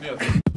Свет.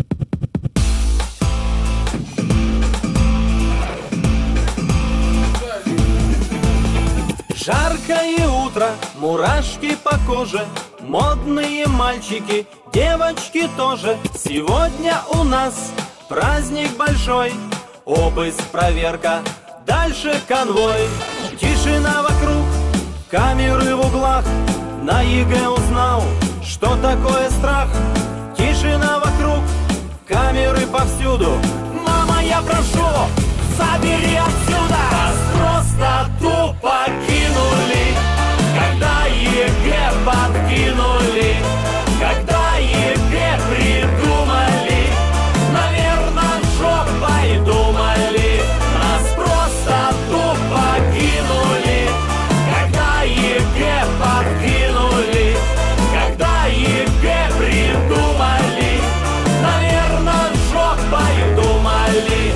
Жаркое утро, мурашки по коже, модные мальчики, девочки тоже. Сегодня у нас праздник большой, обыск, проверка, дальше конвой. Тишина вокруг, камеры в углах, на ЕГЭ узнал, что такое страх. Тишина вокруг, камеры повсюду. Мама, я прошу, забери отсюда. Нас просто тупо кинули, когда ЕГЭ подкинули, когда ЕГЭ придумали, наверное, жопой думали. Нас просто тупо кинули, когда ЕГЭ подкинули, когда ЕГЭ придумали, наверное, жопой думали.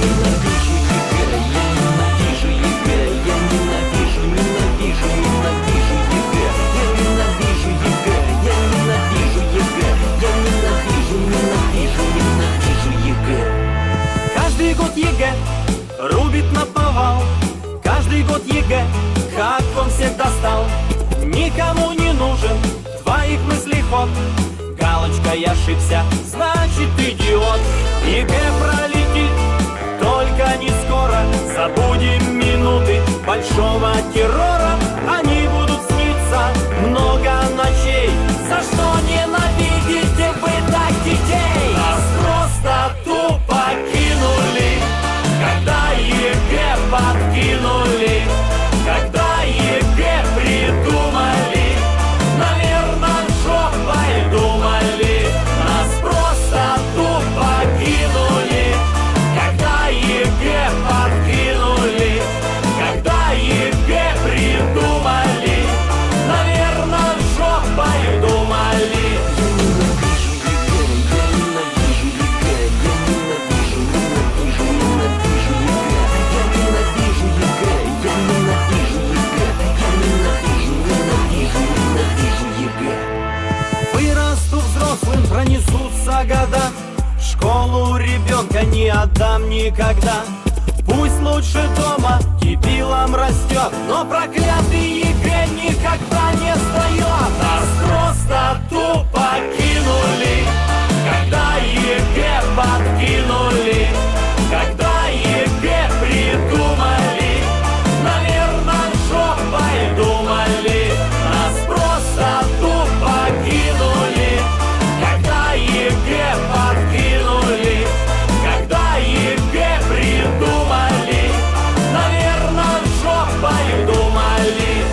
Каждый год ЕГЭ рубит наповал, каждый год ЕГЭ, как он всех достал. Никому не нужен твоих мыслей ход, галочка «я ошибся», значит идиот. ЕГЭ пролетит, только не скоро, забудем минуты большого террора. Они будут сниться много ночей, за что ненавидите вы так детей? Нас просто тупо кинули, когда ЕГЭ подкинули, когда ЕГЭ придумали, наверное, жопой думали. Нас просто тупо кинули, когда ЕГЭ подкинули, когда ЕГЭ придумали, наверное, жопой думали. Вырасту взрослым, пронесутся года, школу ребенка не отдам никогда. Пусть лучше дома дебилом растет, но проклятый ЕГЭ никогда не сдает. Нас просто тупо кинули, когда ЕГЭ подкинули, когда ЕГЭ придумали, наверное, жопой думали. Нас просто тупо кинули, когда ЕГЭ подкинули, когда ЕГЭ придумали, наверное, жопой думали.